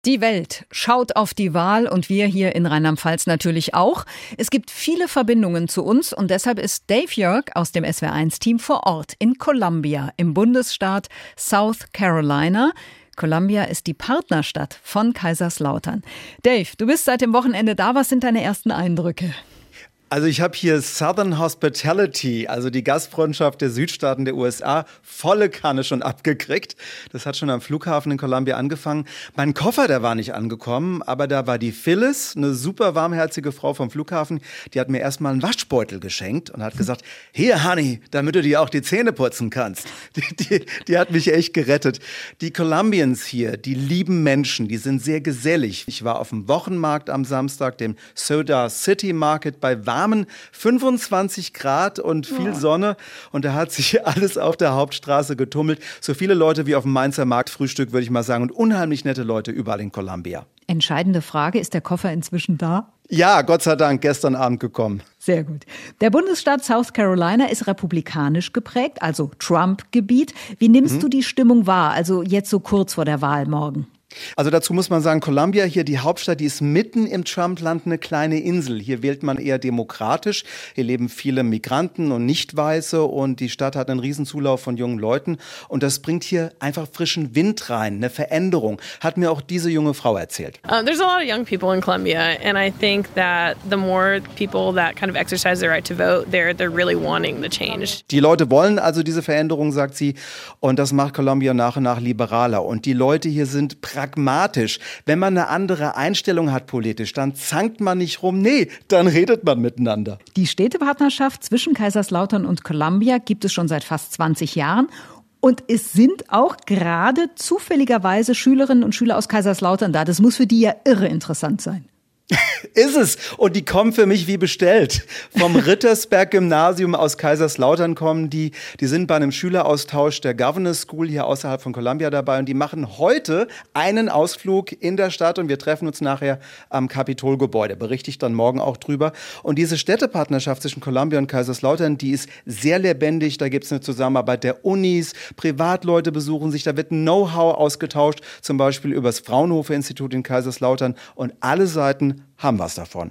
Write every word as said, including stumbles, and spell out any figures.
Die Welt schaut auf die Wahl und wir hier in Rheinland-Pfalz natürlich auch. Es gibt viele Verbindungen zu uns und deshalb ist Dave Jörg aus dem S W R eins Team vor Ort in Columbia im Bundesstaat South Carolina. Columbia ist die Partnerstadt von Kaiserslautern. Dave, du bist seit dem Wochenende da. Was sind deine ersten Eindrücke? Also ich habe hier Southern Hospitality, also die Gastfreundschaft der Südstaaten der U S A, volle Kanne schon abgekriegt. Das hat schon am Flughafen in Columbia angefangen. Mein Koffer, der war nicht angekommen, aber da war die Phyllis, eine super warmherzige Frau vom Flughafen, die hat mir erstmal einen Waschbeutel geschenkt und hat gesagt, hier Honey, damit du dir auch die Zähne putzen kannst. Die, die, die hat mich echt gerettet. Die Columbians hier, die lieben Menschen, die sind sehr gesellig. Ich war auf dem Wochenmarkt am Samstag, dem Soda City Market bei warmen fünfundzwanzig Grad und viel Sonne. Und da hat sich alles auf der Hauptstraße getummelt. So viele Leute wie auf dem Mainzer Marktfrühstück, würde ich mal sagen. Und unheimlich nette Leute überall in Columbia. Entscheidende Frage, ist der Koffer inzwischen da? Ja, Gott sei Dank, gestern Abend gekommen. Sehr gut. Der Bundesstaat South Carolina ist republikanisch geprägt, also Trump-Gebiet. Wie nimmst mhm. du die Stimmung wahr, also jetzt so kurz vor der Wahl morgen? Also dazu muss man sagen, Columbia hier, die Hauptstadt, die ist mitten im Trump-Land eine kleine Insel. Hier wählt man eher demokratisch. Hier leben viele Migranten und Nicht-Weiße und die Stadt hat einen riesen Zulauf von jungen Leuten. Und das bringt hier einfach frischen Wind rein, eine Veränderung. Hat mir auch diese junge Frau erzählt. Uh, there's a lot of young people in Columbia and I think that the more people that kind of exercise their right to vote, they're, they're really wanting the change. Die Leute wollen also diese Veränderung, sagt sie. Und das macht Columbia nach und nach liberaler. Und die Leute hier sind pragmatisch. Pragmatisch. Wenn man eine andere Einstellung hat politisch, dann zankt man nicht rum. Nee, dann redet man miteinander. Die Städtepartnerschaft zwischen Kaiserslautern und Columbia gibt es schon seit fast zwanzig Jahren. Und es sind auch gerade zufälligerweise Schülerinnen und Schüler aus Kaiserslautern da. Das muss für die ja irre interessant sein. Ist es. Und die kommen für mich wie bestellt. Vom Rittersberg-Gymnasium aus Kaiserslautern kommen die. Die sind bei einem Schüleraustausch der Governor's School hier außerhalb von Columbia dabei. Und die machen heute einen Ausflug in der Stadt. Und wir treffen uns nachher am Kapitolgebäude. Berichte ich dann morgen auch drüber. Und diese Städtepartnerschaft zwischen Columbia und Kaiserslautern, die ist sehr lebendig. Da gibt es eine Zusammenarbeit der Unis. Privatleute besuchen sich. Da wird ein Know-how ausgetauscht. Zum Beispiel über das Fraunhofer-Institut in Kaiserslautern. Und alle Seiten haben was davon.